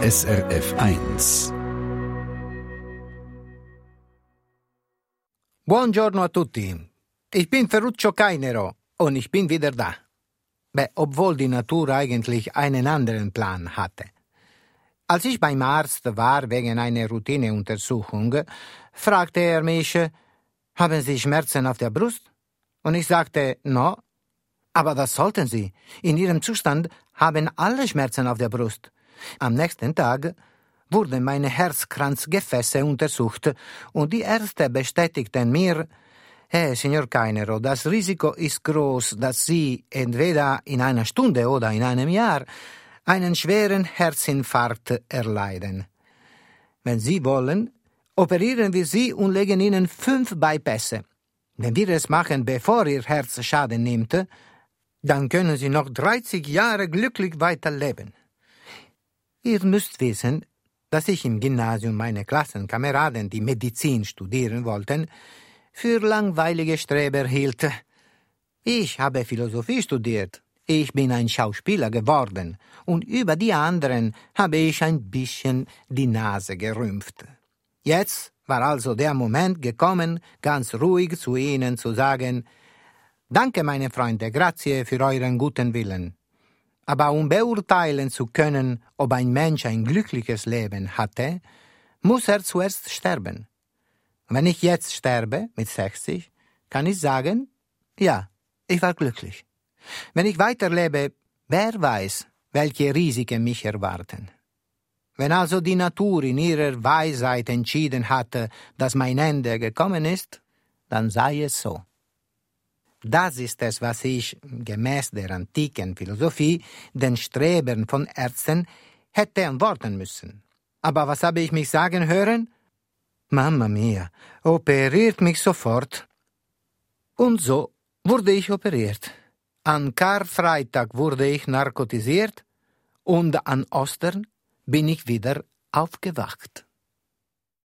SRF 1. Buongiorno a tutti. Ich bin Ferruccio Kainero und ich bin wieder da. Obwohl die Natur eigentlich einen anderen Plan hatte. Als ich beim Arzt war wegen einer Routineuntersuchung, fragte er mich, haben Sie Schmerzen auf der Brust? Und ich sagte, no. Aber das sollten Sie. In Ihrem Zustand haben alle Schmerzen auf der Brust. Am nächsten Tag wurden meine Herzkranzgefäße untersucht und die Ärzte bestätigten mir, Signor Kainero, das Risiko ist groß, dass Sie entweder in einer Stunde oder in einem Jahr einen schweren Herzinfarkt erleiden. Wenn Sie wollen, operieren wir Sie und legen Ihnen 5 Bypässe. Wenn wir es machen, bevor Ihr Herz Schaden nimmt, dann können Sie noch 30 Jahre glücklich weiterleben. Ihr müsst wissen, dass ich im Gymnasium meine Klassenkameraden, die Medizin studieren wollten, für langweilige Streber hielt. Ich habe Philosophie studiert. Ich bin ein Schauspieler geworden und über die anderen habe ich ein bisschen die Nase gerümpft. Jetzt war also der Moment gekommen, ganz ruhig zu Ihnen zu sagen, Danke, meine Freunde, grazie für euren guten Willen. Aber um beurteilen zu können, ob ein Mensch ein glückliches Leben hatte, muss er zuerst sterben. Wenn ich jetzt sterbe, mit 60, kann ich sagen, ja, ich war glücklich. Wenn ich weiterlebe, wer weiß, welche Risiken mich erwarten. Wenn also die Natur in ihrer Weisheit entschieden hatte, dass mein Ende gekommen ist, dann sei es so. Das ist es, was ich, gemäß der antiken Philosophie, den Strebern von Ärzten hätte antworten müssen. Aber was habe ich mich sagen hören? Mamma mia, operiert mich sofort. Und so wurde ich operiert. An Karfreitag wurde ich narkotisiert und an Ostern bin ich wieder aufgewacht.